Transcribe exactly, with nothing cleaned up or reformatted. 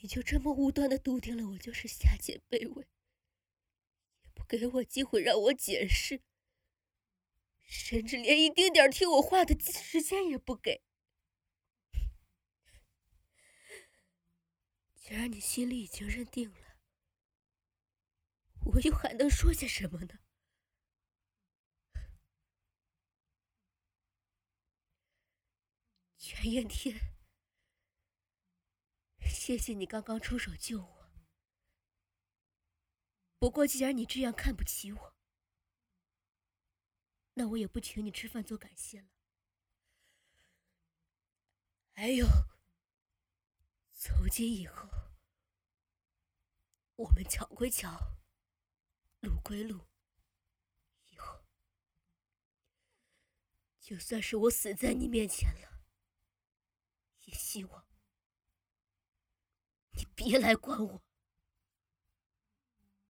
你就这么武断的笃定了我就是下贱卑微，也不给我机会让我解释，甚至连一丁点听我话的时间也不给。既然你心里已经认定了，我又还能说些什么呢？全燕天，谢谢你刚刚出手救我。不过既然你这样看不起我，那我也不请你吃饭做感谢了。还有，从今以后，我们桥归桥，路归路。以后，就算是我死在你面前了，也希望你别来管我。